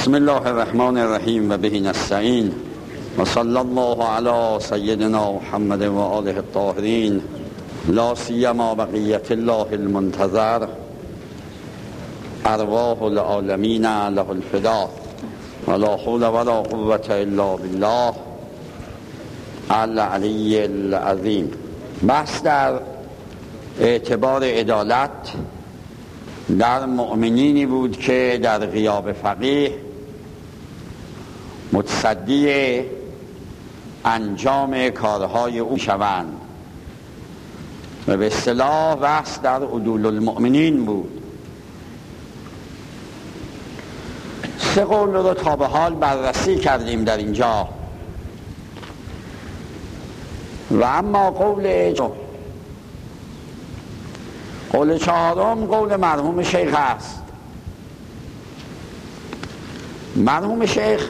بسم الله الرحمن الرحیم و به نستعین و صلی الله علی سیدنا محمد و آله الطاهرین لا سیما بقیت الله المنتظر ارواح العالمین له الفدا ولا حول ولا قوة الا بالله العلی العظیم. بحث در اعتبار عدالت در مؤمنینی بود که در غیاب فقیه متصدی انجام کارهای او شوند و به اصطلاح بحث در عدول المؤمنین بود. سه قول رو تا به حال بررسی کردیم در اینجا و اما قول چهارم قول مرحوم شیخ است. مرحوم شیخ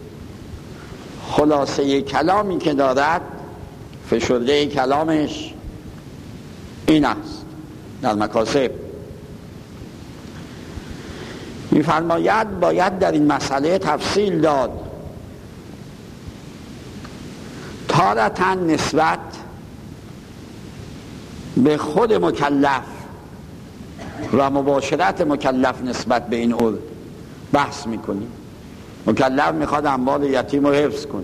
خلاصه کلامی که دارد، فشرده کلامش این است در مکاسب. می‌فرماید باید در این مسئله تفصیل داد. تارةً نسبت به خود مکلف و مباشرت مکلف نسبت به این امر بحث میکنیم. مکلف میخواد اموال یتیم رو حفظ کنه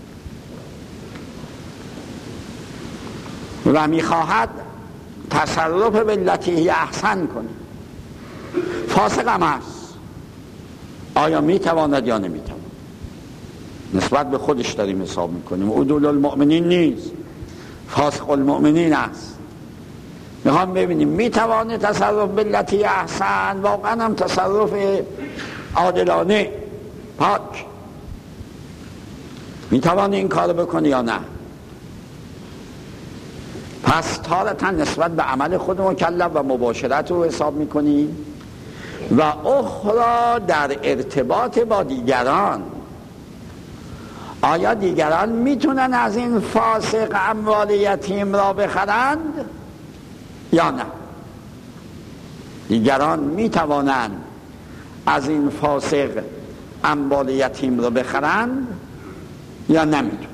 و میخواهد تصرف بالتي احسن کنه. فاسق هم هست، آیا میتواند یا نمیتواند؟ نسبت به خودش داریم حساب میکنیم. عدول المؤمنین نیست، فاسق المؤمنین است. میخوام ببینیم میتوانه تصرف بالتي احسن، واقعا هم تصرف عادلانه پاک میتوانه این کار بکنه یا نه. پس تارةً نسبت به عمل خود مکلف و مباشرت رو حساب میکنیم و اخرى در ارتباط با دیگران. آیا دیگران میتونن از این فاسق اموال یتیم را بخرند یا نه؟ دیگران میتوانند از این فاسق اموال یتیم را بخرند یا نمیتونن؟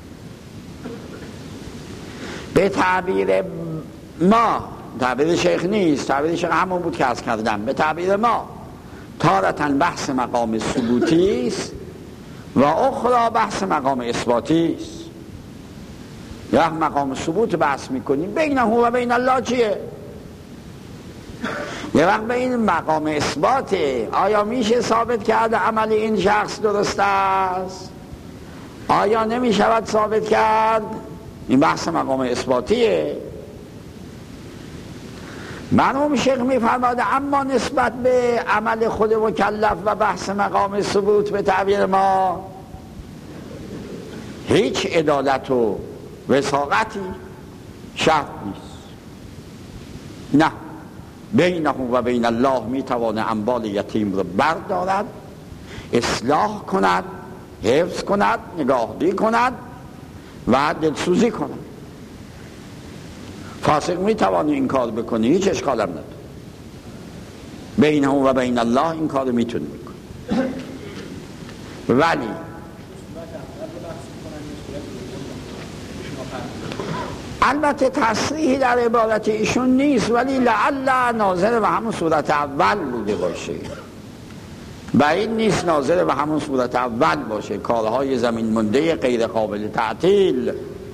به تعبیر ما، تعبیر شیخ نیست، تعبیر شیخ همون بود که عرض کردم، به تعبیر ما تارةً بحث مقام ثبوتی است و اخرى بحث مقام اثباتی است. یا مقام ثبوت بحث میکنیم بینه و بین الله چیه؟ یه وقت به این مقام اثباته. آیا میشه ثابت کرد عمل این شخص درست است؟ آیا نمیشود ثابت کرد؟ این بحث مقام اثباتیه. مرحوم شیخ میفرماید اما نسبت به عمل خود مکلف و بحث مقام ثبوت به تعبیر ما هیچ عدالت و وثاقتی شرط نیست. نه، بینه و بین الله میتوانه اموال یتیم رو بردارد، اصلاح کند، حفظ کند، نگاهداری کند و دلسوزی کند. فاسق میتوانه این کار بکنه، هیچ اشکال هم نداره. بینه و بین الله این کار میتونه بکنه. ولی البته تصریحی در عبارت ایشون نیست، ولی لعل ناظر به همون صورت اول بوده باشه. بعید نیست ناظر به همون صورت اول باشه. کارهای زمین مونده غیر قابل تعطیل.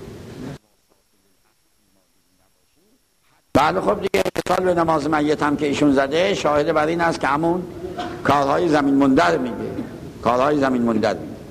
بله خب دیگه مثال به نماز میت هم که ایشون زده شاهد بر این است که همون کارهای زمین مونده رو میگه. کارهای زمین مونده رو میگه.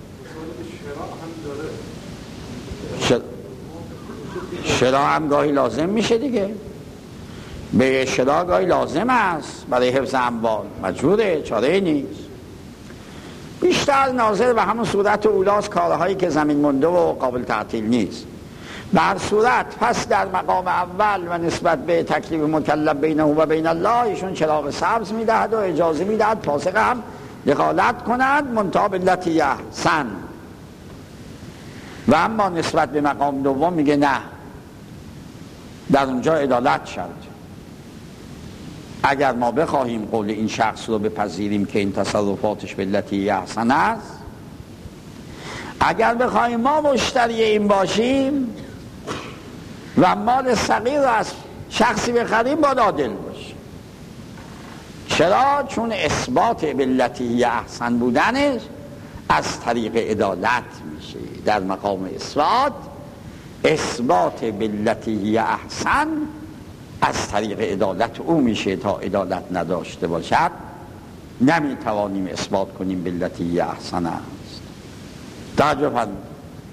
شراء هم گاهی لازم میشه دیگه. به شراء گاهی لازم است برای حفظ اموال، مجبوره، چاره نیست. بیشتر ناظر به همون صورت اولاست، کارهایی که زمین مونده و قابل تعطیل نیست. بر صورت پس در مقام اول و نسبت به تکلیف مکلف بینه و بین الله ایشون چراغ سبز میدهد و اجازه میدهد فاسق هم دخالت کند منتها باللتی احسن. و اما نسبت به مقام دوم میگه نه، در اونجا عدالت شد. اگر ما بخواهیم قول این شخص رو بپذیریم که این تصرفاتش به علتی احسن است، اگر بخواهیم ما مشتری این باشیم و مال صغیر رو از شخصی بخریم باید عادل باشیم. چرا؟ چون اثبات به علتی احسن بودنش از طریق عدالت میشه. در مقام اثبات به علتی احسن از طریق عدالت او میشه. تا عدالت نداشته باشد نمیتوانیم اثبات کنیم به علتی احسن است. توجه فرمایید.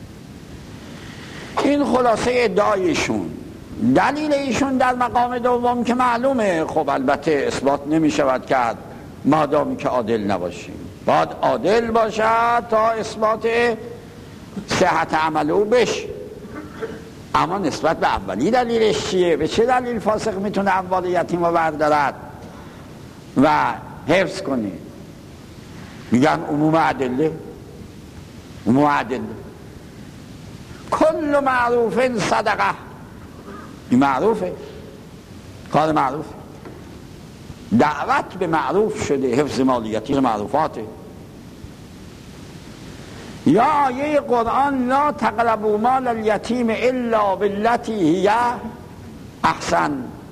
این خلاصه ادعایشون. دلیل ایشون در مقام دوم که معلومه، خب البته اثبات نمیشود کرد مادامی که عادل نباشیم. باید عادل باشد تا اثبات صحت عمل او بشه. اما نسبت به اولی دلیلش چیه؟ به چه دلیل فاسق میتونه اموال یتیم رو بردارد و حفظ کنه؟ میگن عموم ادله. کل معروف صدقه. این معروفه، کار معروفه. دعوت به معروف شده، حفظ مال یتیم معروفاته. یا آیه قرآن لا تقربوا مال الیتیم الا باللتی هی احسن.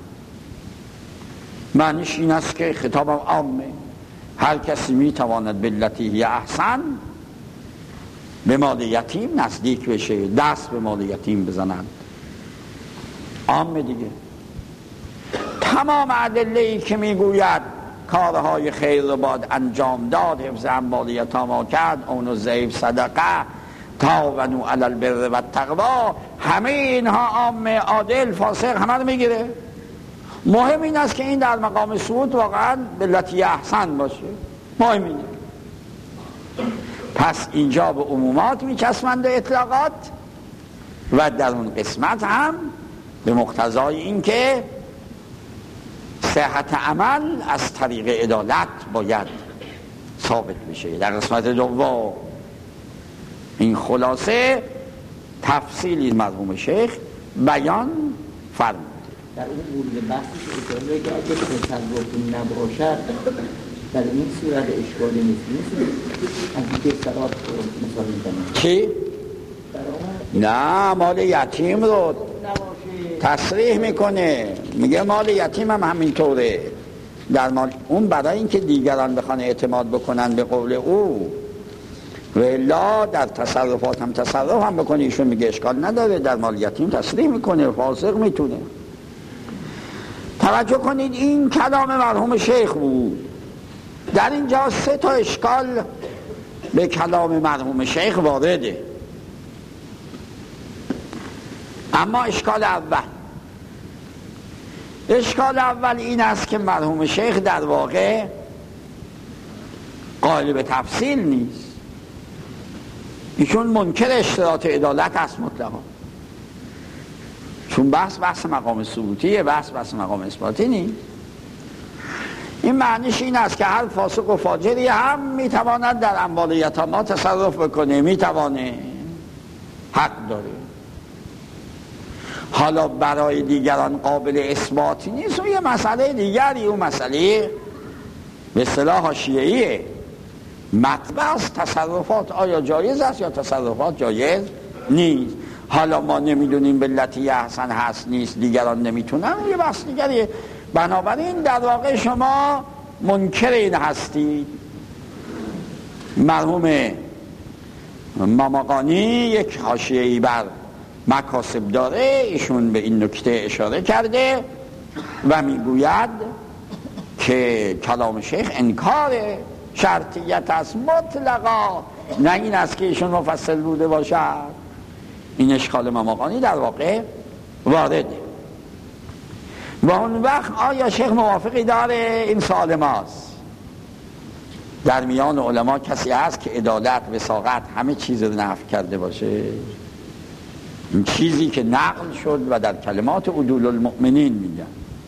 معنیش این است که خطابم عامه، هر کسی میتواند باللتی هی احسن به مال یتیم نزدیک بشه، دست به مال یتیم بزنند. عامه دیگه. تمام ادله‌ای که میگوید کارهای خیر رو باید انجام داد، حفظ اموال یتاما کرد، اون ضعیف صدقه، تعاونوا علی البر و التقوا، همه اینها عامه، عادل، فاسق همه رو میگیره. مهم این است که این در مقام سعود واقعا باللتی احسن باشه. مهم اینه. پس اینجا به عمومات میچسبند اطلاقات و در اون قسمت هم به مقتضای این که صحت عمل از طریق عدالت باید ثابت میشه. در قسمت دوم این خلاصه تفصیلی مرحوم شیخ بیان فرموده. در اون مورد بحثی که اشاره که اگه تصرفی نباشد در این صورت اشکالی نیست. از دیگه سرات مثال میزنم چی؟ نه، مال یتیم رو تصریح میکنه، میگه مال یتیم هم همینطوره. در مال اون برای اینکه دیگران بخوان اعتماد بکنن به قول او، و الا در تصرفات هم تصرف هم بکنه. ایشون میگه اشکال نداره، در مال یتیم تصریح میکنه، فاسق میتونه. توجه کنید این کلام مرحوم شیخ بود. در اینجا 3 تا اشکال به کلام مرحوم شیخ وارده. اما اشکال اول این است که مرحوم شیخ در واقع قائل به تفصیل نیست. ایشون منکر اشتراط عدالت است مطلقا، چون بحث مقام ثبوتیه، بحث مقام اثباتی نیست. این معنیش این است که هر فاسق و فاجری هم میتواند در اموال یتاما تصرف بکنه، میتوانه، حق داره. حالا برای دیگران قابل اثباتی نیست، اون یه مسئله دیگری، اون مسئله به اصطلاح حاشیه‌ایه. مطبع است تصرفات آیا جایز است یا تصرفات جایز نیست. حالا ما نمیدونیم باللتی احسن هست نیست، دیگران نمیتونن، یه بحث دیگریه. بنابراین در واقع شما منکر این هستید. مرحوم ماماقانی یک حاشیه‌ای بر مکاسب داره، ایشون به این نکته اشاره کرده و میگوید که کلام شیخ انکار شرطیت است مطلقا، نه این است که ایشون مفصل بوده باشد. این اشکال ماماقانی در واقع وارده. و اون وقت آیا شیخ موافقی داره؟ این سوال ماست. در میان علما کسی هست که عدالت، وثاقت، همه چیز رو نفی کرده باشه؟ این چیزی که نقل شد و در کلمات عدول المؤمنین میگن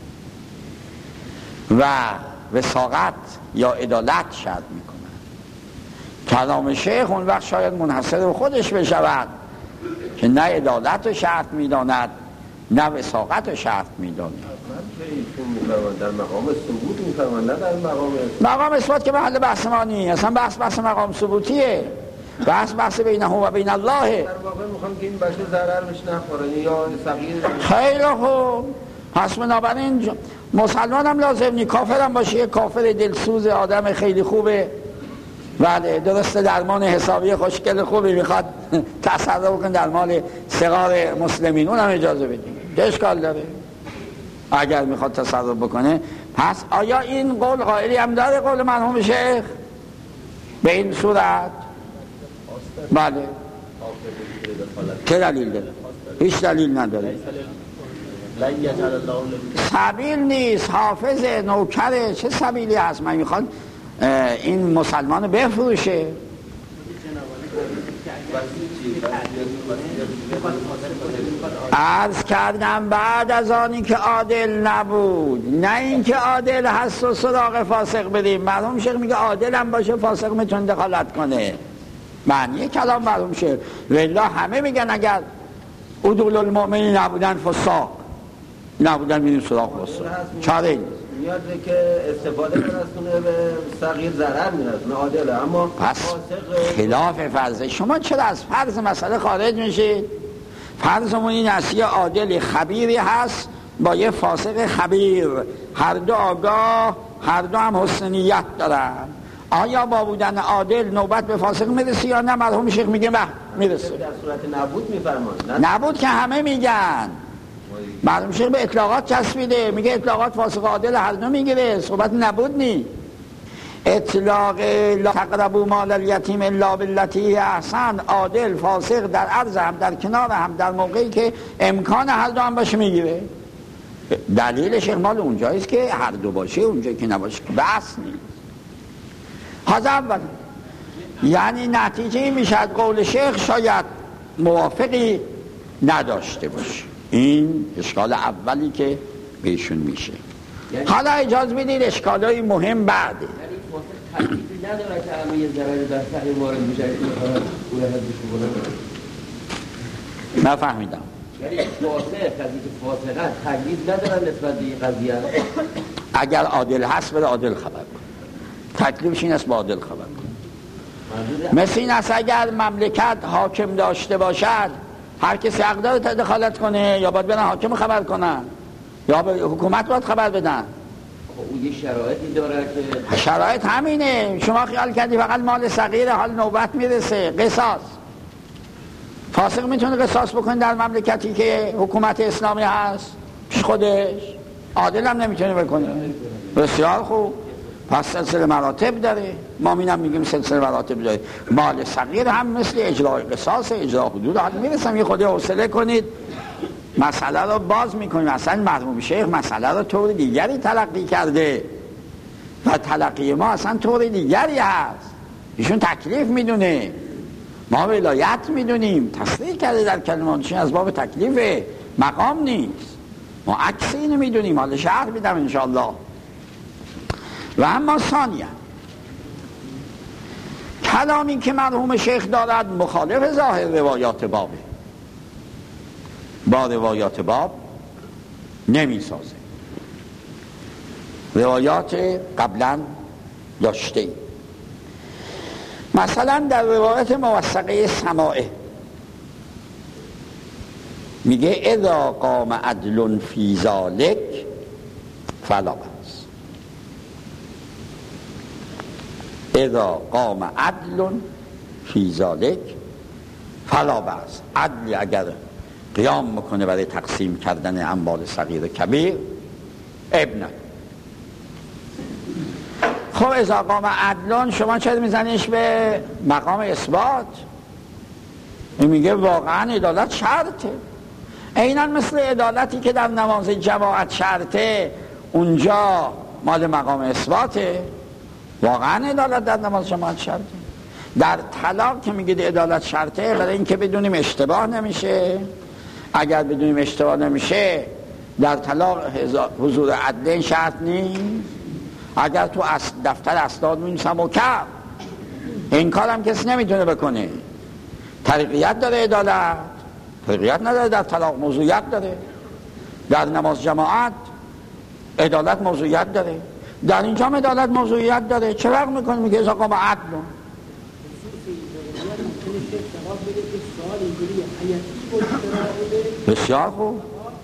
و وثاقت یا عدالت شرط میکنن. کلام شیخ اون وقت شاید منحصر به خودش بشود که نه عدالت رو شرط میداند نه وثاقت رو شرط میداند. ایشون میفرمان در مقام ثبوت میفرمان، نه در مقام اثبات که محل بحث ما نیست. اصلا بحث مقام ثبوتیه، بحث بینه و بین الله. در واقع میخوام که این بچه ضرر بهش نخوره یا صغیر. خیلی خوب، پس بنابراین مسلمان هم لازم نی، کافر هم باشه، کافر دلسوز، آدم خیلی خوبه، بله درسته، درمان حسابی خوشگل خوبی میخواد تصرف کن در مال صغار مسلمین، اونم اجازه بدیم، چه اشکال داره اگر میخواد تصرف بکنه. پس آیا این قول قائلی هم داره قول مرحوم شیخ به این صورت؟ بله. چه دلیل داره؟ هیچ دلیل نداره. سبیل نیست، حافظ نوکره، چه سبیلی هست؟ من میخواد این مسلمان رو بفروشه. عرض کردم بعد از آنی که عادل نبود، نه این که عادل هست و سراغ فاسق بریم. مرحوم شیخ میگه عادل هم باشه فاسق میتونه دخالت کنه، معنی کلام مرحوم شیخ. والله همه میگن اگر عدول المؤمنین نبودن فساق نبودن میریم سراغ فاسق، چاره میاد که استفاده برسونه به صغیر ضرر میرسونه عادله، اما پس خلاف فرضه. شما چرا از فرض مسئله خارج میشید؟ فرضمون این است یه عادل خبیری هست با یه فاسق خبیر، هر دو آگاه، هر دو هم حسن نیت دارن. آیا با بودن عادل نوبت به فاسق میرسی یا نه؟ مرحوم شیخ میگه نه میرسه. در صورت نبود میفرمان، نبود که همه میگن. مرحوم شیخ به اطلاقات چسبیده، میگه اطلاقات فاسق عادل هر دو میگیره، صحبت نبود نی. اطلاق لا تقربوا مال الیتیم الا بالتی هی احسن، عادل فاسق در عرض هم در کنار هم در موقعی که امکان هر دو هم باشه میگیره. دلیلش مال اونجاییست که هر دو باشه، اونجایی که نباشه بس نیست. حاضر اول یعنی نتیجه این میشد قول شیخ شاید موافقی نداشته باشه. این اشکال اولی که بهشون میشه. حالا اجازه بدید اشکالای مهم بعده. یعنی فاسق تکلیفی نداره که همه یه ضرر در سعی وارد میشه گوله حدش بکنه. نفهمیدم. یعنی فاسق کسی که فاسقه تکلیف نداره نسبت به این قضیه. اگر عادل هست بره عادل خبر کن، تکلیفش این است با عادل خبر کن. مثل این است اگر مملکت حاکم داشته باشد هر کسی حق داره دخالت کنه، یا باید برن حاکم خبر کنن یا به حکومت باید خبر بدن. اون یه شرایطی داره که شرایط همینه. شما خیال کردی فقط مال صغیر، حال نوبت میرسه قصاص. فاسق میتونه قصاص بکنه در مملکتی که حکومت اسلامی هست پیش خودش؟ عادل هم نمیتونه بکنه. بسیار خوب، پس سلسله مراتب داره. ما مینم میگیم سلسله مراتب داره. مال صغیر هم مثل اجرای قصاص، اجرای حدود. حالا میرسم یه خود حوصله کنید مسئله رو باز میکنیم. اصلا مرحوم شیخ مسئله رو طور دیگری تلقی کرده و تلقی ما اصلا طور دیگری هست. ایشون تکلیف میدونه، ما ولایت میدونیم. تصریح کرده در کلماتشون از باب تکلیف، مقام نیست. ما عکس اینو میدونیم، حالا شرح میدم انشاءالله. و اما ثانیا کلامی که مرحوم شیخ دارد مخالف ظاهر روایات بابه، با روایات باب نمی سازه. روایات قبلا داشته، مثلا در روایت موثقه سماعه میگه اذا قام عدل فی ذلک فلا بأس. اذا قام عدل فی ذلک فلا بأس. عدل اگر قیام میکنه برای تقسیم کردن اموال صغیر و کبیر ابن. خب اذا قام عدلون شما چرا میزنیش به مقام اثبات؟ این میگه واقعا عدالت شرطه، عیناً مثل عدالتی که در نماز جماعت شرطه، اونجا مال مقام اثباته. واقعا عدالت در نماز جماعت شرطه. در طلاق که میگید عدالت شرطه برای اینکه بدونیم اشتباه نمیشه. اگر بدونیم اشتباه نمیشه در طلاق حضور عدلین شرط نیست. اگر تو دفتر اسناد می‌نویسم و کرد، این کارم کسی نمیتونه بکنه. طریقیت داره عدالت، طریقیت نداره. در طلاق موضوعیت داره. در نماز جماعت عدالت موضوعیت داره، در اینجا عدالت موضوعیت داره. چه فرق میکنه؟ میگه از آقا با عدل. بسیار خوب،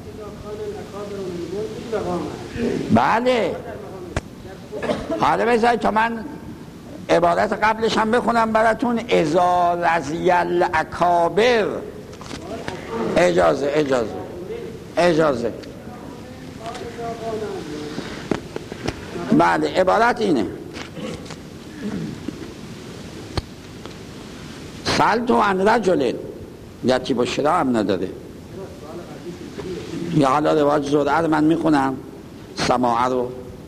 بله. حالا بذارید تا من عبارت قبلش هم بخونم براتون. اذا رضی الاکابر. اجازه بله، عبارت اینه: سألت عن رجل، یکی با شرا هم نداره. یا حالا رواج زرعه رو من میخونم، سماعه رو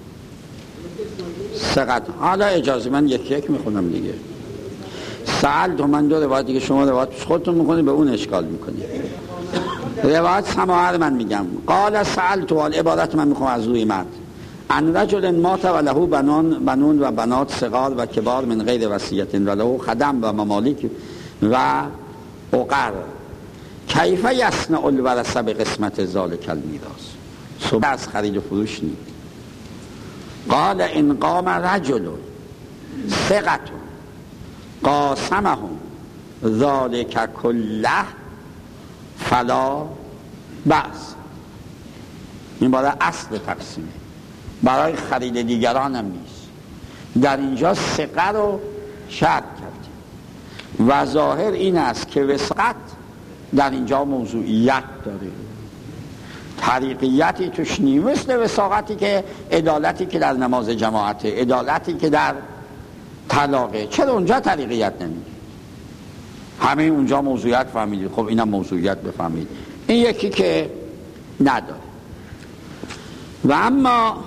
سقط. حالا اجازه من یک میخونم دیگه. سألت، من دو روایت دیگه، شما روایت خودتون میکنی به اون اشکال میکنی. روایت سماعه رو من میگم. قال سألت، عبارت من میخونم از روی متن: ان رجل مات و له بنون و بنات صغار و کبار من غیر وصیت و له خدم و ممالیک و عقر، کیف یصنع الورثه بقسمت ذلک المیراث؟ صبح از خرید و فروش نیست. قال ان قام رجل ثقة قاسمهم ذلک کله فلا بأس. این برای اصل تقسیمه، برای خرید دیگران هم نیست. در اینجا ثقه رو شرط کرد و ظاهر این است که وثاقت در اینجا موضوعیت داره، طریقیتی توش نیست، مثل وثاقتی که عدالتی که در نماز جماعته، عدالتی که در طلاقه. چرا اونجا طریقیت نمیده؟ همه اونجا موضوعیت فهمیدید، خب اینم موضوعیت بفهمید. این یکی که نداره. و اما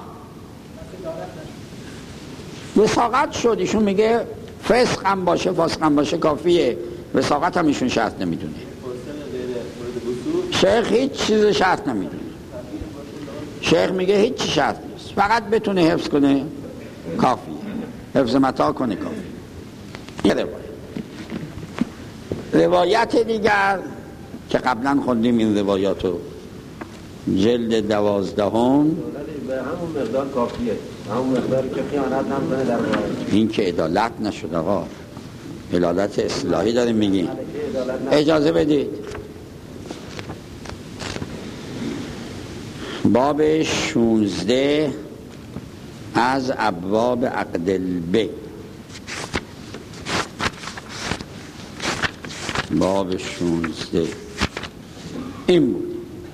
وثاقت شد، ایشون میگه فسق هم باشه فاسق هم باشه کافیه، وثاقت هم ایشون شرط نمیدونه. شیخ هیچ چیز شرط نمیدونه. شیخ میگه هیچ چی شرط نیست، فقط بتونه حفظ کنه کافیه، حفظ متاع کنه کافیه. این روایت دیگر که قبلا خوندیم، این روایاتو جلد 12 به همون مقدار کافیه، همون مقداری که خیانت نمی‌کنه در واقع. این که عدالت نشد آقا، عدالت اصلاحی داریم میگیم. اجازه بدید باب 16 از ابواب عقد البیع، باب 16 این بود: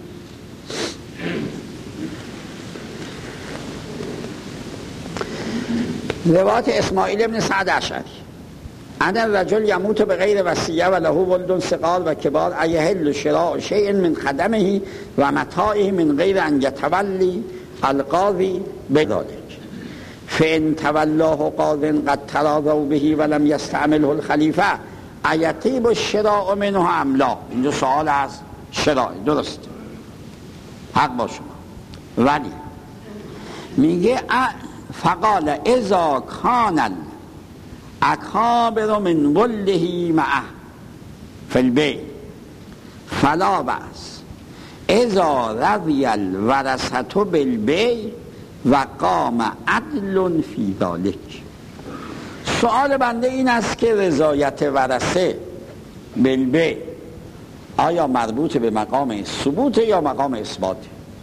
روایت اسماعیل ابن سعد اشعری ان الرجل یموت بغیر وصیه و له ولد صغار و کبار ایحل شراء شیء من خدمه و متاعه من غیر ان یتولی القاضی بذلک فان تولاه قاض قد تراضوا به ولم یستعمله الخلیفه ایطیب الشراء منه ام لا. اینجا سوال از شراء، درست، حق با شما. ولی میگه فقال اذا کان الاکابر من ولده معه فی البیع فلا بأس اذا رضی الورثة بالبیع و قام عدل فی ذلک. سؤال بنده این است که رضایت ورثه بالبیع آیا مربوط به مقام ثبوت یا مقام اثبات؟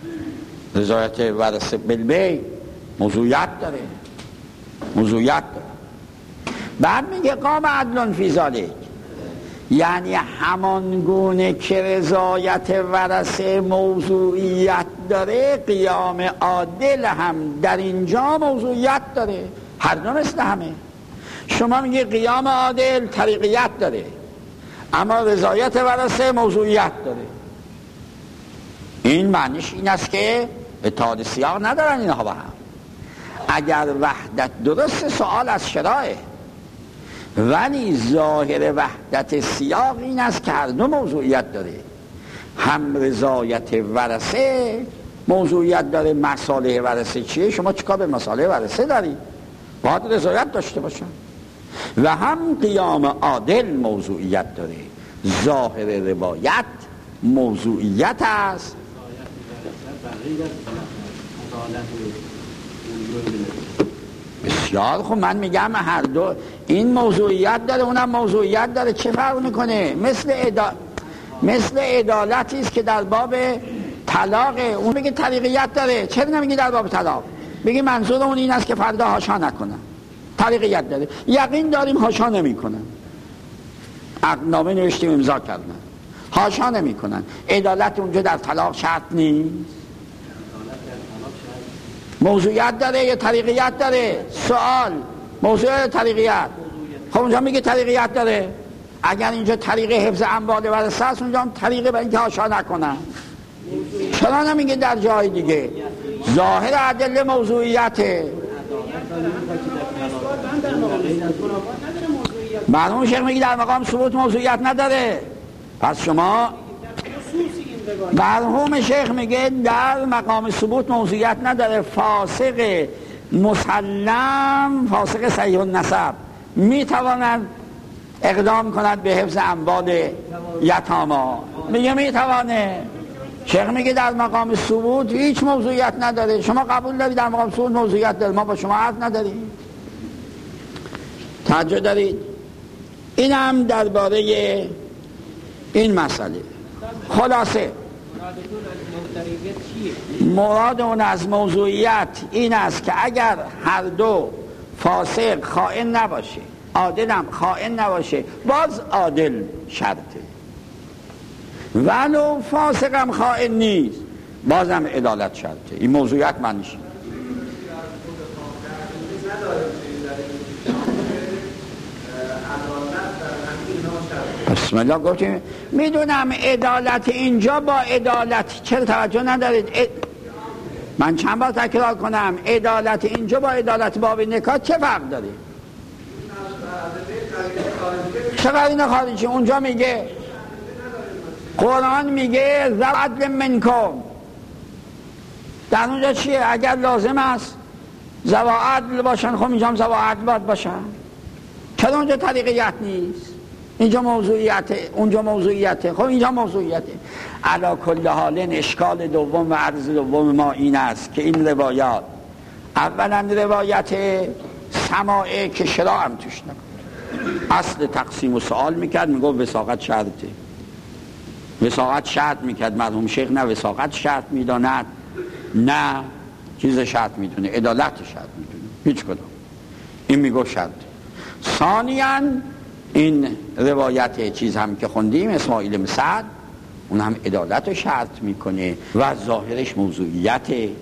رضایت ورثه بالبیع موضوعیت داره، موضوعیت داره. بعد میگه قام عدل فی ذلک، یعنی همان گونه که رضایت ورثه موضوعیت داره، قیام عادل هم در اینجا موضوعیت داره. هر دو مثل همه. شما میگه قیام عادل طریقیت داره، اما رضایت ورثه موضوعیت داره. این معنیش این است که اتحاد سیاق ندارن اینها با هم. اگر وحدت درست، سوال از شرائع، ولی ظاهر وحدت سیاق این است که هر دو موضوعیت داره. هم رضایت ورثه موضوعیت داره. مصالح ورثه چیه؟ شما چیکار به مصالح ورثه داری؟ باید رضایت داشته باشن. و هم قیام عادل موضوعیت داره. ظاهر روایت موضوعیت است. بسیار خب، من میگم هر دو این موضوعیت داره اونم موضوعیت داره، چه فرق میکنه؟ مثل عدالتی است که در باب طلاق اون میگه طریقیت داره، چرا نمیگی در باب طلاق؟ بگی منظور اون این است که فردا حاشا نکنن، طریقیت داره. یقین داریم حاشا نمیکنن، عقدنامه نوشتیم امضا کردن، حاشا نمیکنن. عدالت اونجا در طلاق شرط نیست؟ موضوعیت داره یا طریقیت داره؟ سوال موضوع طریقیت. خب اونجا میگه طریقیت داره. اگر اینجا طریق حفظ اموال ورثه است، اونجا هم طریق برای اینکه حاشا نکنن. چرا نمیگه در جای دیگه؟ ظاهر ادله موضوعیته. مرحوم شیخ میگه در مقام ثبوت موضوعیت نداره. پس شما مرحوم شیخ میگه در مقام ثبوت موضوعیت نداره. فاسق مسلم، فاسق صحیح النسب میتواند اقدام کند به حفظ اموال یتاما. میگه میتوانه. شیخ میگه در مقام ثبوت هیچ موضوعیت نداره. شما قبول دارید در مقام ثبوت موضوعیت داره، ما با شما حرف نداریم. توجه دارید؟ این هم درباره این مسئله. خلاصه مراد اون از موضوعیت این است که اگر هر دو فاسق خائن نباشه، عادل هم خائن نباشه، باز عادل شرطه. ولو فاسق هم خائن نیست، باز هم عدالت شرطه. این موضوعیت معنیش بسم الله گفتیم. میدونم عدالت اینجا با عدالت، چرا توجه ندارید؟ من چند بار تکرار کنم، عدالت اینجا با عدالت باب نکاح چه فرق داره؟ چه قرینه خارجی؟ اونجا میگه، قرآن میگه ذو عدل منکم. در اونجا چیه؟ اگر لازم است ذو عدل باشن، خب اینجا هم ذو عدل باید باشن. چرا اونجا طریقیت نیست؟ اینجا موضوعیته، اونجا موضوعیته. خب اینجا موضوعیته. علی کل حال اشکال دوم و عرض دوم ما این است که این روایات، اولا روایت سماعه که شراع هم توش نکن، اصل تقسیم و سوال میکرد، میگفت وثاقت شرطه. وثاقت شرط میکرد مرحوم شیخ، نه وثاقت شرط میداند نه چیز شرط میدونه، عدالت شرط میدونه، هیچ کدام. این میگفت شرط. ثانیاً این روایت چیز هم که خوندیم اسماعیل بن سعد، اون هم عدالت رو شرط میکنه و ظاهرش موضوعیته.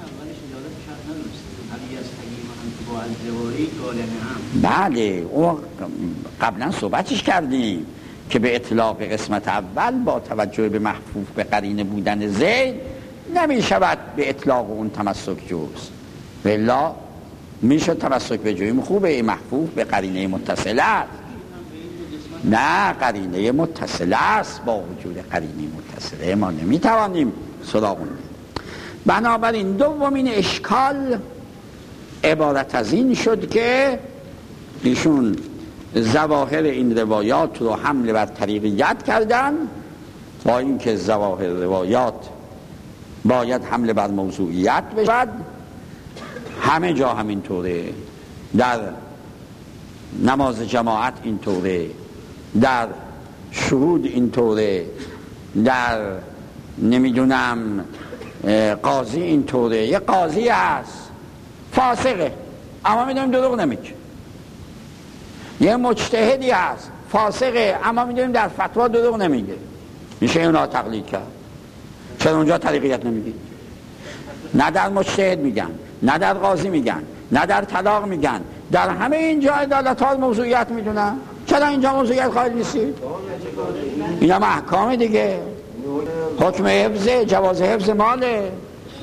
بله او قبلا صحبتش کردیم که به اطلاق قسمت اول با توجه به محفوف به قرینه بودن زید نمی شود به اطلاق اون تمسک جوز، ولی میشه تمسک به جویم خوبه، محفوف به قرینه متصله است. نه قرینه متصله است، با وجود قرینه متصله ما نمیتوانیم سراغ اون. بنابراین دومین اشکال عبارت از این شد که ایشون ظواهر این روایات رو حمل بر طریقیت کردن، با اینکه ظواهر روایات باید حمل بر موضوعیت بشود. همه جا همینطوره، در نماز جماعت اینطوره، در شهود اینطوره، در نمیدونم قاضی اینطوره. یه قاضی هست فاسقه اما میدونیم دروغ نمیگه، یه مجتهدی هست فاسقه اما میدونیم در فتوا دروغ نمیگه، میشه اونا تقلید کرد. چرا اونجا طریقیت نمیگید؟ نه در مجتهد میگن، نه در قاضی میگن، نه در طلاق میگن، در همه اینجا عدالت ها موضوعیت میدونن. چرا اینجا موضوعیت خواهد نیستید؟ اینا محکام دیگه، حکم حفظه، جواز حفظ ماله.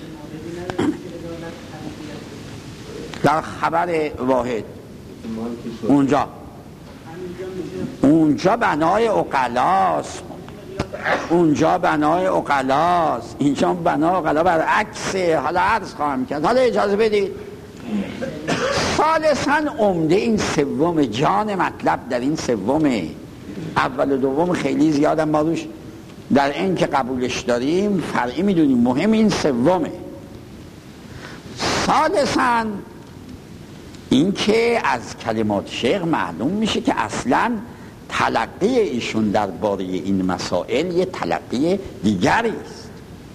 در خبر واحد اونجا بنای عقلاست، اونجا بنای عقلاست، اینجا بنای عقلا برعکسه. حالا عرض خواهم کرد، حالا اجازه بدید. ثالثاً عمده این سوم، جان مطلب در این سومه. اول و دوم خیلی زیادم ما روش در این که قبولش داریم فرعی میدونیم، مهم این سومه. ثالثاً این که از کلمات شیخ معلوم میشه که اصلاً تلقی ایشون درباره این مسائل یه تلقی دیگری است.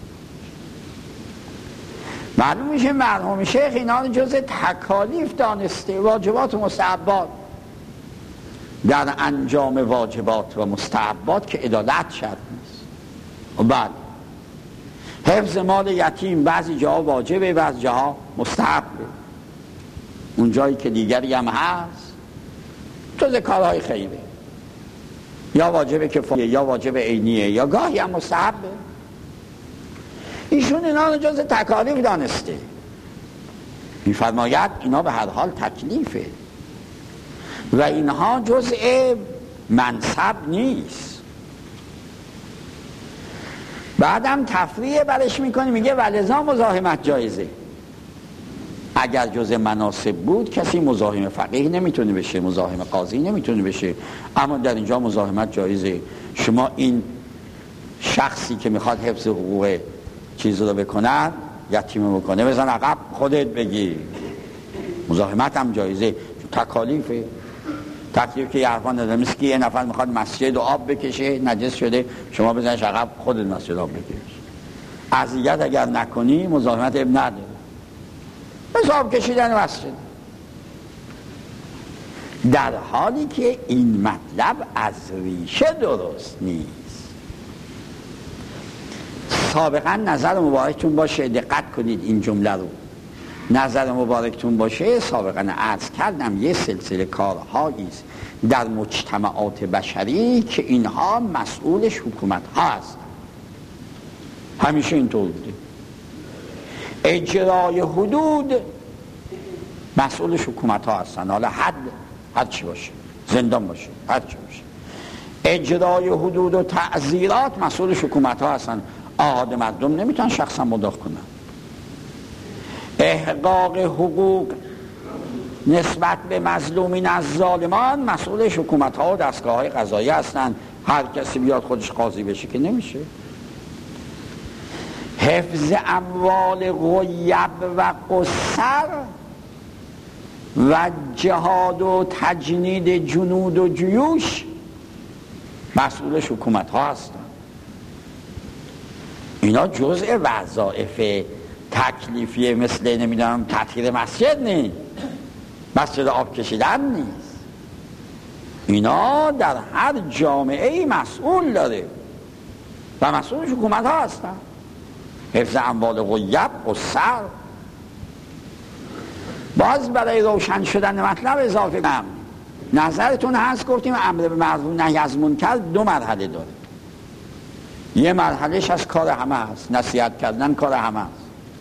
معلوم میشه مرحوم شیخ اینا رو جز تکالیف دانسته، واجبات و مستحبات، در انجام واجبات و مستحبات که عدالت شرط نیست. و بعد حفظ مال یتیم بعضی جاها واجبه، بعضی جاها مستحبه. اون جایی که دیگری هم هست جز کارهای خیره، یا واجب کفایه یا واجب عینیه یا گاهی هم مستحبه. ایشون اینا رو جز تکالیف دانسته، می‌فرماید اینا به هر حال تکلیفه و اینها جزء منصب نیست. بعدم تفریع برش میکنه، میگه ولذا مزاحمت جایزه. اگر جزء مناسب بود کسی مزاحم فقیه نمیتونه بشه، مزاحم قاضی نمیتونه بشه، اما در اینجا مزاحمت جایزه. شما این شخصی که میخواد حفظ حقوق چیز رو بکنن، یتیم بکنه، بزن عقب خودت بگی، مزاحمت هم جایزه. تکالیفه، تکلیف که یعرفان نداره. مثل که یه نفر میخواد مسجد آب بکشه، نجس شده، شما بزنش عقب خودت مسجد آب بکش. اذیت اگر نکنی مزاحمت اب نداره، مثل آب کشیدن مسجد. در حالی که این مطلب از ریشه درست نیست. سابقا نظر مبارکتون باشه، دقت کنید این جمله رو، نظر مبارکتون باشه، سابقا عرض کردم یه سلسله کارهایی است در مجتمعات بشری که اینها مسئولش حکومت ها هست. همیشه اینطور بوده. اجرای حدود مسئولش حکومت ها هستن، حالا حد چی باشه، زندان باشه، حد چی باشه. اجرای حدود و تعزیرات مسئولش حکومت ها هستن، آحاد مردم نمیتونن شخصا مداخله کنن. احقاق حقوق نسبت به مظلومین از ظالمان مسئولش حکومت ها و دستگاه های قضایی هستن. هر کسی بیاد خودش قاضی بشه که نمیشه. حفظ اموال غیب و قصر و جهاد و تجنید جنود و جیوش مسئولش حکومت ها هستن. اینا جزء وظایف تکلیفیه، مثل نمیدونم تطهیر مسجد نیست، مسجد آب کشیدن نیست. اینا در هر جامعه مسئول داره و مسئولش حکومت ها هستن. حفظ اموال غیب، قصر. باز برای روشن شدن مطلب اضافه کنم، نظرتون هست گفتیم امر به معروف نهی از منکر دو مرحله داره. یه مرحلهش از کار همه هست، نصیحت کردن کار همه هست،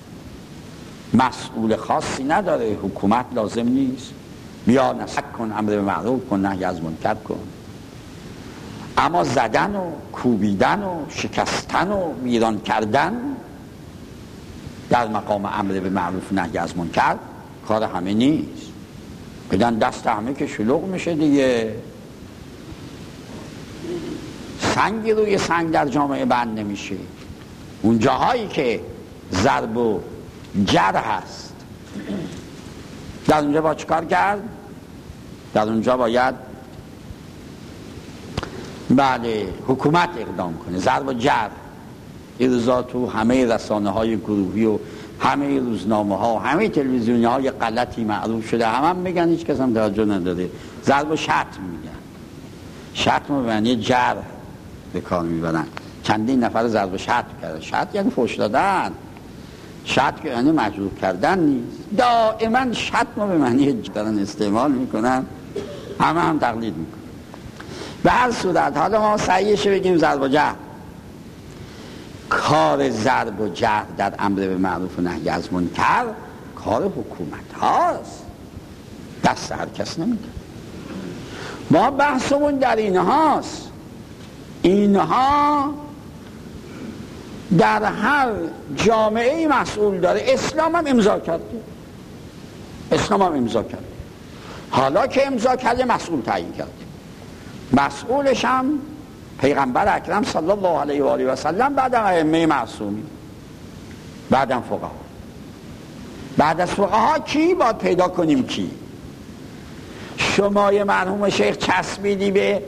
مسئول خاصی نداره، حکومت لازم نیست، بیا نصیحت کن، امر به معروف کن، نهی از منکر کن. اما زدن و کوبیدن و شکستن و ویران کردن در مقام امر به معروف نهی از منکر کار همه نیست. بدن دست همه که شلوغ میشه دیگه. سنگی روی سنگ در جامعه بند نمیشه. اون جاهایی که ضرب و جرح هست، در اونجا با چکار کرد؟ در اونجا باید بله حکومت اقدام کنه. ضرب و جرح این روزا تو همه رسانه های گروهی و همه روزنامه ها و همه تلویزیونی های غلطی معروف شده، هم میگن، هیچ کس هم توجه نداره. ضرب و شتم میگن. شتم به معنی جرح به کار میبرن. چندین نفر ضرب و شتم کردن. شتم یعنی فحش دادن، شتم یعنی مجروح کردن نیست. دائما شتم به معنی دارن استعمال میکنن، همه هم تقلید میکنن. به هر صورت حالا ما صحیحش بگیم ضرب و جرح. کار ضرب و جرح در امر به معروف و نهی از منکر کار حکومت هاست، دست هر کس نمیده. ما بحثمون در اینهاست. اینها در هر جامعه مسئول داره. اسلام هم امضا کرده، اسلام هم امضا کرده. حالا که امضا کرده مسئول تعیین کرده. مسئولش هم پیغمبر اکرم صلی الله علیه و آله و سلم، بعدم ائمه معصومین، بعدم فقها، بعد از فقها کی باید پیدا کنیم؟ کی؟ شمای مرحوم شیخ چسبیدی به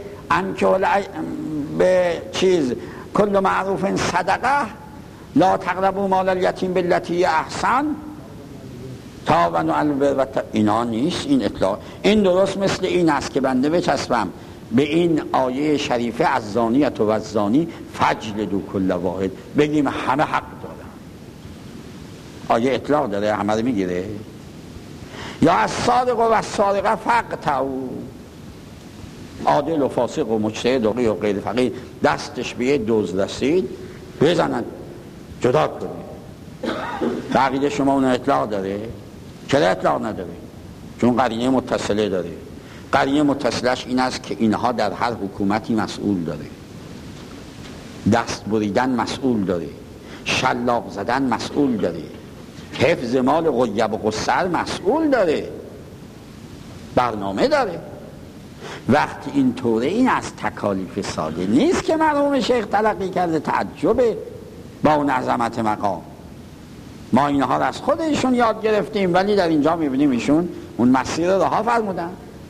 به چیز کل معروف صدقه، لا تقربوا مال الیتیم باللتی احسن، تعاونوا علی البر و اینا نیست. این اطلاع این درست مثل این است که بنده بچسبم به این آیه شریفه از زانیت و الزانی فجلدوا کل واحد، بگیم همه حق دارن. آیه اطلاق داره، همه رو میگیره. یا از صادق و السارقه فقطعوا، عادل و فاسق و مجتهد و غیر فقیه دستش به یه دزد رسید بزنن جدا کنید. بقیده شما اون اطلاق داره؟ چرا اطلاق نداره؟ چون قرینه متصله داره. قرینه متصلش این است که اینها در هر حکومتی مسئول داره، دست بریدن مسئول داره، شلاق زدن مسئول داره، حفظ مال غیب و قصر مسئول داره، برنامه داره. وقتی این طوره این از تکالیف ساده نیست که مرحوم شیخ تلقی کرده، تعجبه با اون عظمت مقام. ما اینها را از خود ایشون یاد گرفتیم، ولی در اینجا میبینیم ایشون اون مسیر رها فرمودن.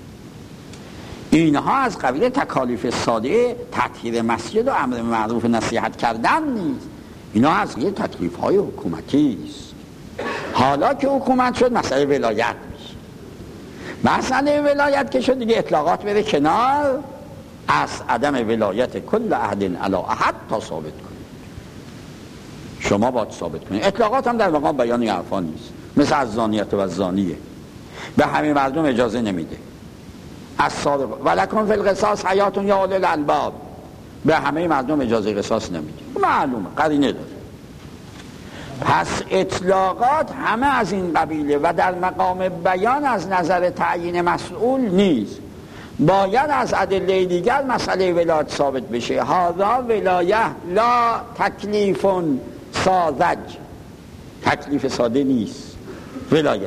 اینها از قبیل تکالیف ساده تطهیر مسجد و امر معروف نصیحت کردن نیست، اینا از یه تکلیف های حکومتی است. حالا که حکومت شد مسئله ولایت میشه. مسئله ولایت که شد دیگه اطلاقات بره کنار، از عدم ولایت کل احد علی احد تا ثابت کنید. شما باید ثابت کنید. اطلاقات هم در مقام بیان حرفا نیست، مثل از زانیت و از زانیه، به همه مردم اجازه نمیده. از صادق ولکن فی القصاص حیات یا اولی الالباب، به همه مردم اجازه قصاص نمیده، معلومه قرینه داره. پس اطلاقات همه از این قبیله و در مقام بیان از نظر تعیین مسئول نیست. باید از ادله دیگر مسئله ولایت ثابت بشه. هذا ولایه لا تکلیف ساذج، تکلیف ساده نیست، ولایت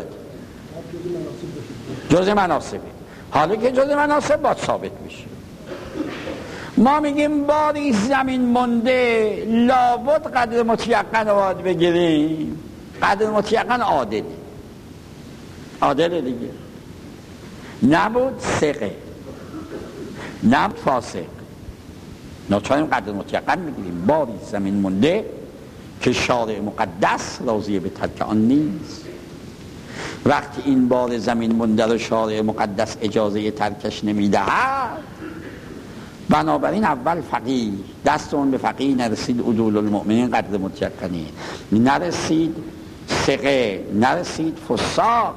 جز مناسبه. حالا که جز مناسب باید ثابت بشه. ما میگیم باری زمین مونده، لابد قدر متیقن رو باید بگیریم. قدر متیقن عادله دیگه، نبود ثقه، نبود فاسق. ناچاریم قدر متیقن بگیریم. باری زمین مونده که شارع مقدس راضی به ترک آن نیست. وقتی این بار زمین مونده رو شارع مقدس اجازه ترکش نمیدهد، بنابراین اول فقیه، دست اون به فقیه نرسید عدول المؤمنین قدر متیقنی، نرسید ثقه، نرسید فساق.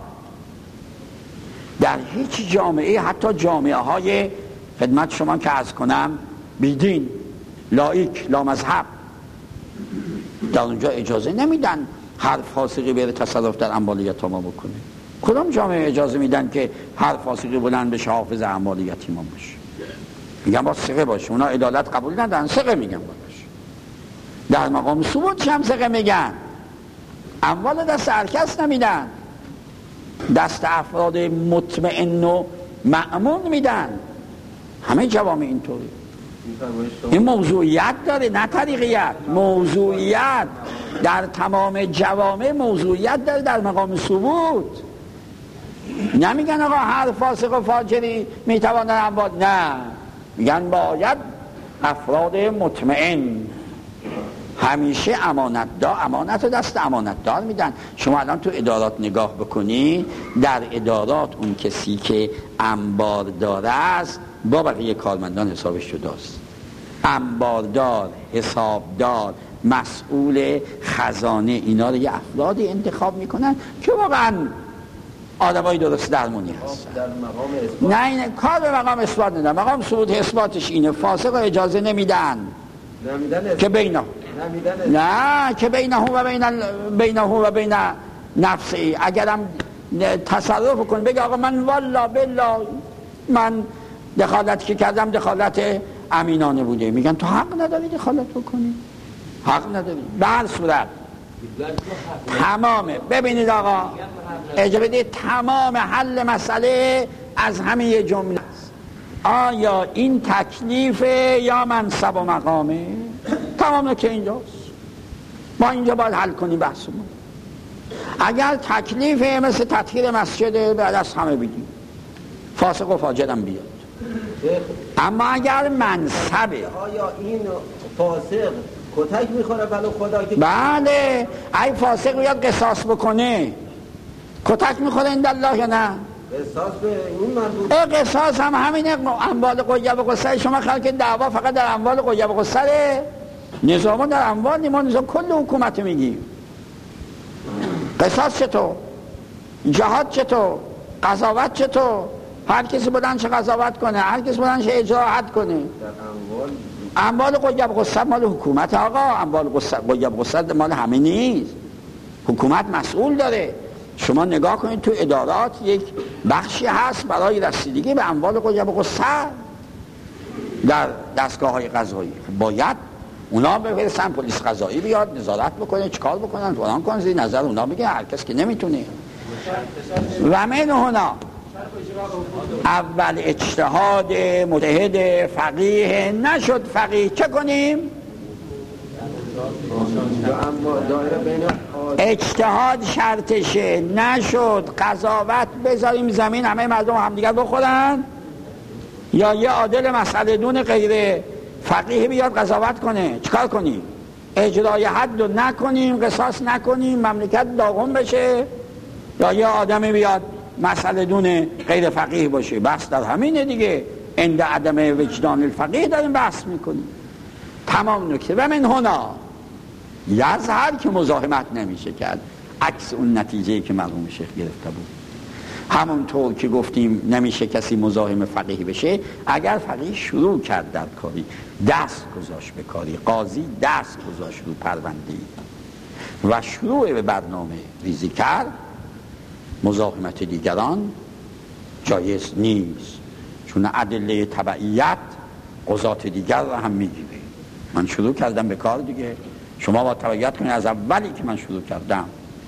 در هیچ جامعه، حتی جامعه های خدمت شما که عرض کنم بیدین، لایک، لامذهب، در اونجا اجازه نمیدن هر فاسقی بره تصرف در اموال یتاما بکنه. کدام جامعه اجازه میدن که هر فاسقی بلند بشه حافظ اموال یتیمان باشه؟ میگن با ثقه باشه. اونا عدالت قبول ندارن، ثقه میگن باشه. در مقام ثبوت هم ثقه میگن، اموال دست هر کس نمیدن، دست افراد مطمئن و مأمون میدن. همه جوامع اینطوری. این موضوعیت داره، نه طریقیت. موضوعیت در تمام جوامع موضوعیت داره در مقام ثبوت. نمیگن آقا هر فاسق و فاجری میتواند اموال، نه، میگن باید افراد مطمئن. همیشه امانت رو دست امانتدار میدن. شما الان تو ادارات نگاه بکنی، در ادارات اون کسی که انباردار است با بقیه کارمندان حسابش جداست. انباردار، حسابدار، مسئول خزانه، اینا رو یه افرادی انتخاب میکنن که واقعا آدمای درست درمونی هست. نه این کار به مقام اثبات ندن. مقام ثبوت اثباتش اینه، فاسق رو اجازه نمیدن که بینه، نه که بینه و بین نفسی. اگرم تصرف کن بگه آقا من والله بالله من دخالت که کردم دخالت امینانه بوده، میگن تو حق نداری دخالت بکنی، حق نداری. به هر صورت تمامه. ببینید آقا اجازه بدید، تمام حل مسئله از همه جمله است. آیا این تکلیفه یا منصب و مقامه؟ تمام که اینجاست. ما اینجا باید حل کنیم بحثمون. اگر تکلیف مثل تطهیر مسجد بعد از همه بگیم فاسق و فاجرم بیاد، اما اگر منصبه آیا این فاسق کتک میخوره بلو خدا که بله ای فاسق بیاد قصاص بکنه کتک میخوره این الله یا نه؟ قصاص به این منظور قصاص هم همینه. اموال قیب و قصه شما خلق دعوا فقط در اموال قیب و قصه، نظام در اموال ما نظام کل حکومت میگیم. قصاص چطور؟ جهاد چطور؟ قضاوت چطور؟ هر کسی بلند چه قضاوت کنه، هر کسی بلند چه اجراحت کنه. اموال قیب و قصه مال حکومت آقا، اموال قیب و قصه مال همه نیست، حکومت مسئول داره. شما نگاه کنید تو ادارات یک بخشی هست برای رسیدگی به اموال قیب و قصه در دستگاه های قضایی، باید اونا بفرستن پلیس قضایی بیاد نظارت بکنه چیکار بکنن فلان کنن، زیر نظر اونا بگه، هر کس که نمیتونه. و من هنا اول اجتهاد مجتهد فقیه نشد فقیه چه کنیم؟ اجتهاد شرطشه نشد قضاوت بذاریم زمین همه مردم همدیگر بخورن، یا یه عادل مسئله دون غیر فقیه بیاد قضاوت کنه چیکار کنیم؟ اجرای حد رو نکنیم، قصاص نکنیم، مملکت داغون بشه، یا یه آدمی بیاد مسئله دون غیر فقیه باشه؟ بحث در همینه دیگه، عند عدم وجدان الفقیه داریم بحث میکنیم. تمام نکته. و من هنا یظهر که مزاحمت نمیشه کرد، عکس اون نتیجه‌ای که مرحوم شیخ گرفته بود. همونطور که گفتیم نمیشه کسی مزاحم فقیه بشه اگر فقیه شروع کرد در کاری، دست گذاشت به کاری، قاضی دست گذاشت رو پرونده و شروع به برنامه ریزی کرد، مزاحمت دیگران جایز نیست، چون ادله تبعیت قضات دیگر را هم میگیره. من شروع کردم به کار دیگه، شما با تبعیت کنید از اولی که من شروع کردم.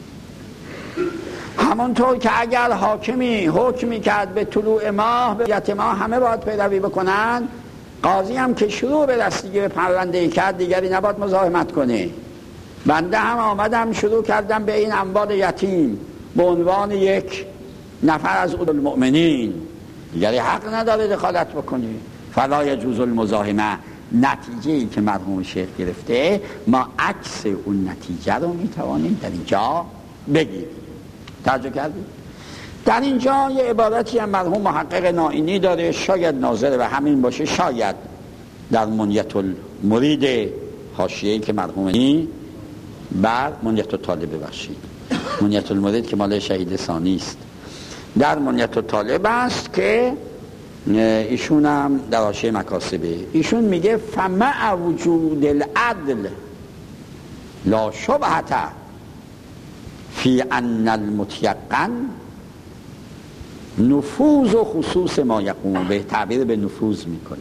همونطور که اگر حاکمی حکمی کرد به طلوع ماه به یت ماه همه باید پیروی بکنن، قاضی هم که شروع به رسیدگی به پرونده کرد دیگری نباید مزاحمت کنه. بنده هم آمدم شروع کردم به این اموال یتیم به عنوان یک نفر از اولو المؤمنین، دیگری حق نداره دخالت بکنه. فلا یجوز المزاحمه. نتیجه‌ای که مرحوم شیخ گرفته ما عکس اون نتیجه رو میتوانیم در اینجا بگیریم. توجه کردید؟ در اینجا یه عبارتی هم مرحوم محقق نائینی داره، شاید ناظر به همین باشه، شاید در منیت المرید حاشیه‌ای که مرحوم بر منیت الطالب بخشید، منیت المرید که مال شهید ثانی است، در منیت الطالب است که ایشون هم در حاشیه مکاسبه ایشون میگه فمع وجود العدل لا شبهه فی ان المتیقن نفوذ و خصوص ما یقوم به، تعبیر به نفوذ میکنه.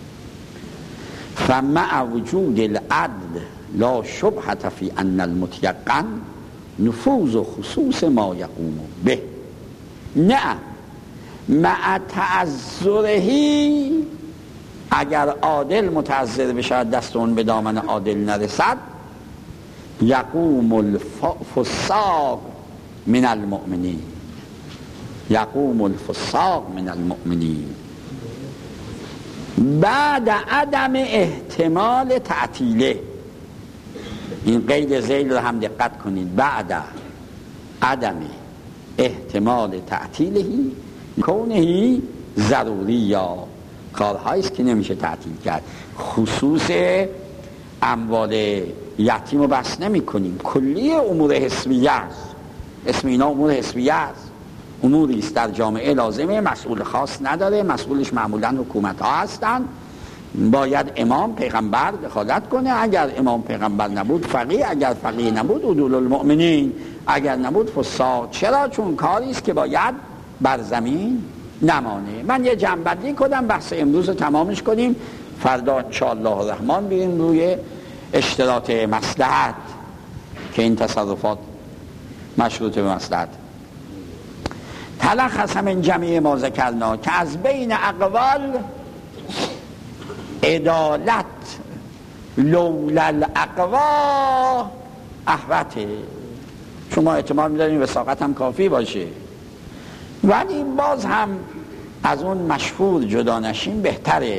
فمع وجود العدل لا شبهه فی ان المتیقن نفوذ و خصوص ما یقوم به، نه مع تعذرهی، اگر عادل متعذر بشه دست اون به دامن عادل نرسد، یقوم الفساق من المؤمنین، یقوم الفساق من المؤمنین بعد عدم احتمال تعطیله. این قید ذیل رو هم دقت کنید، بعد عدم احتمال تعطیلهی کونهی ضروری، یا کارهاییست که نمیشه تعطیل کرد. خصوص اموال یتیم رو بس نمی کنیم، کلی امور حسبیه است، اسم اینا امور حسبیه است، اموری است در جامعه لازمه، مسئول خاص نداره، مسئولش معمولا حکومت ها هستن. باید امام پیغمبر دخالت کنه، اگر امام پیغمبر نبود فقیه، اگر فقیه نبود اولو المؤمنین، اگر نبود فساق. چرا؟ چون کاری است که باید بر زمین نمانه. من یه جنبندی کنم، بحث امروز رو تمامش کنیم، فردا انشاءالله الرحمن بیریم روی اشتراط مصلحت که این تصرفات مشروط به مصلحت. تلخص من جمعی ما ذکرنا که از بین اقوال عدالت لولا الاقوا احوته، چون ما احتمال می‌داریم وثاقت هم کافی باشه، ولی باز هم از اون مشهور جدا نشیم بهتره.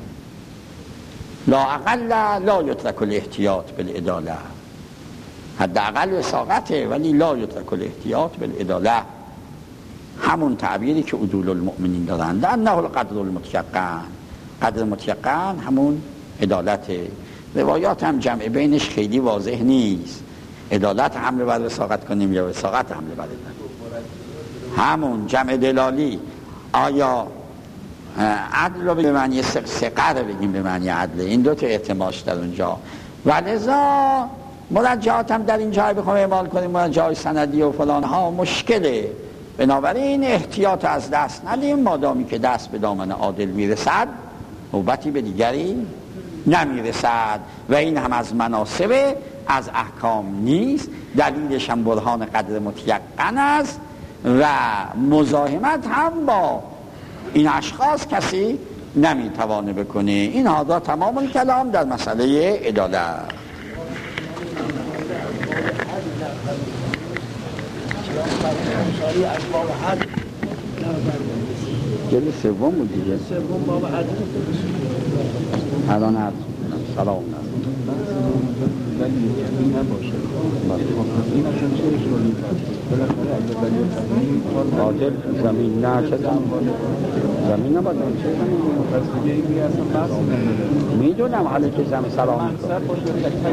لا اقل لا یترک الاحتیاط بالعداله، حداقل وثاقته ولی لا یترک الاحتیاط بالعداله، همون تعبیری که عدول المؤمنین دارند، انه القدر المتیقن، قدر متیقن همون عدالته. روایات هم جمع بینش خیلی واضح نیست، عدالت حمله بر وثاقت کنیم یا وثاقت حمله بر عدالت، همون جمع دلالی. آیا عدل رو به معنی ثقه رو بگیم به معنی عدل، این دو تا احتمالش در اونجا. و لذا مرجعات هم در اینجا بخوام اعمال کنیم، مرجعات سندی و فلان ها مشکله. بنابراین احتیاط از دست ندیم، مادامی که دست به دامن عادل میرسد نوبتی به دیگری نمیرسد. و این هم از مناسب، از احکام نیست، دلیلش هم برهان قدر متیقن است و مزاحمت هم با این اشخاص کسی نمیتوانه بکنه. این هذا تمام الکلام در مسئله عدالت. جلد سوم بود دیگه، سوم باب حد الان عرض سلام این نباشه این اصلا چه اشکالی بالاخره اگه بلیت عادل زمین نه، چه زمین نباید چه زمین پس دیگه این دیگه اصلا بحث نمیده. میدونم حالا که زمین سلام منصب باشه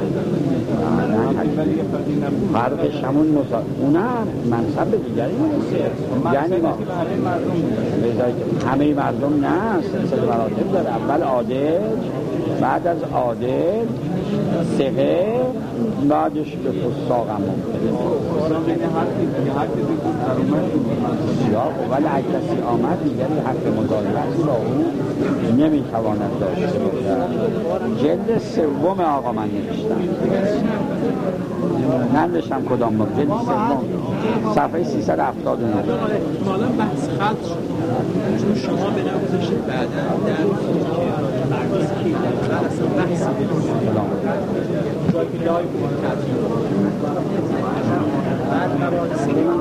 ولی فرقش همون اونم منصب دیگری نیست، یعنی ما همه مردم نه، سلسله مراتب داره. اول عادل، بعد از عادل ثقه، بعدش به فساق هم ولی اگه کسی آمد دیگری حق مداربتی با اون نمیتواند داشته باشد. جلد سوم آقا من نوشتم، نندشم کدام بود، جلد سوم صفحه 379. مالا بحث خلط شد چون شما به نوزش بعدا در اصلا بحث جایی که لای بود بعد مباحثی که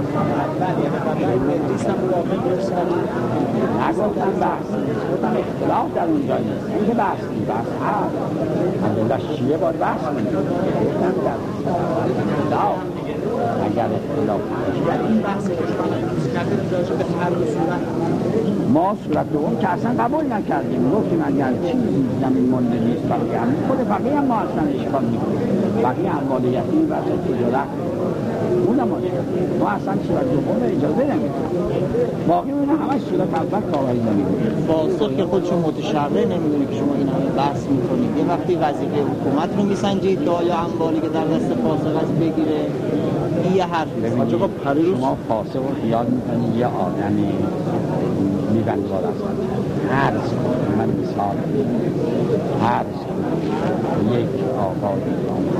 بعد نیستم موافق درستم نگفتم بحث گفتم اختلاف در اونجا نیست، این که بحث نیست، بحث هست همدلش چیه باید بحث کنید. گفتم در اختلاف اگر اختلاف این بحث اشکال کرده راجع به هر صورت ما صورت دوم که اصلا قبول نکردیم، گفتیم اگر چیزی زمین مونده نیست بقیه هم خود بقیه هم ما اصلا اشکال میکنیم، بقیه اموال یتیم وسط تجارت اونم ما اصلا صورت دوم اجازه نمیدیم، باقی اون همه صورت اول کارایی نمیدیم. فاسق که خودشون متشرع نمیدونه که شما این همه بحث میکنید. یه وقتی وظیفه حکومت رو میسنجید که آیا اموالی که در دست فاسق از بگیره، این یه حرفی. شما فاسق رو خیال میکنید یه آدمی میبنده بار اصلا عرض کنید، من مثال عرض کنید یک آقایی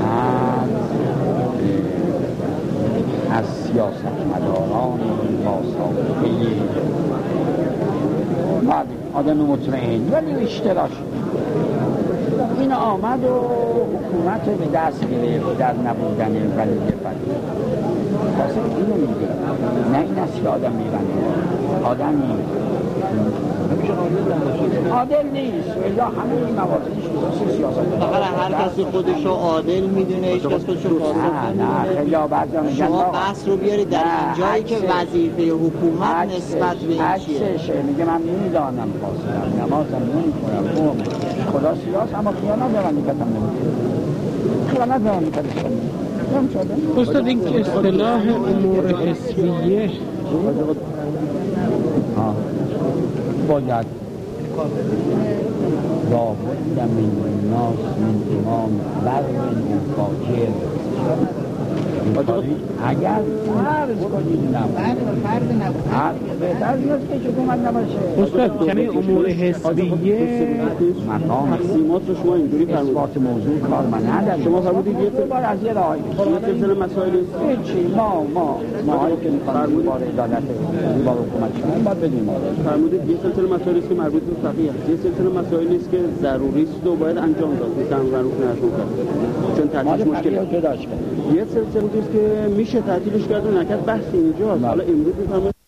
از سیاست مداران با سابقه آدم مطمئن ولی اشتراش این آمد و حکومت به دست گرفت در نبودن ولی فاسق اینو میگه، نه این است که آدم میبنده، آدم عادل نیست و الا همه این موازینش بساس سیاست فقط هر کسی خودش رو عادل میدونه، هیچ کس خودش رو فاسق نه خیلی بعضا میگن شما بحث رو بیارید در جایی که وظیفه حکومت نسبت به این چیه. میگه من میدانم فاسقم، نمازم نمیخونم، خدا سیاس اما خیانت دارم میکردم خیانت دارم میکردم. استاد این که اصطلاح امور حسبیه باید لابد من الناس من امام بر من فاجر اگر فرض کنید فرض نبود بهتر نیست که حکومت نباشه. استاد کمی امور حسبیه مقام تقسیمات رو شما اینجوری اثبات موضوع کار من نداریم. شما فرمودید یه بار از یه راهی سلسله مسائل چی ما هایی که می‌خوایم بار عدالت با حکومت شما باید بدیم. فرمودید یه سلسله مسائلی است که مربوط به فقیه است، یه سلسله مسائلی است که ضروری است و باید انجام داد، مثلا معروف نشون کرد چون ترتیبش مشکل جداش یه سلسله که میشه تعطیلش کرد و نکرد، بحث اینجاست. حالا امروز میفهمه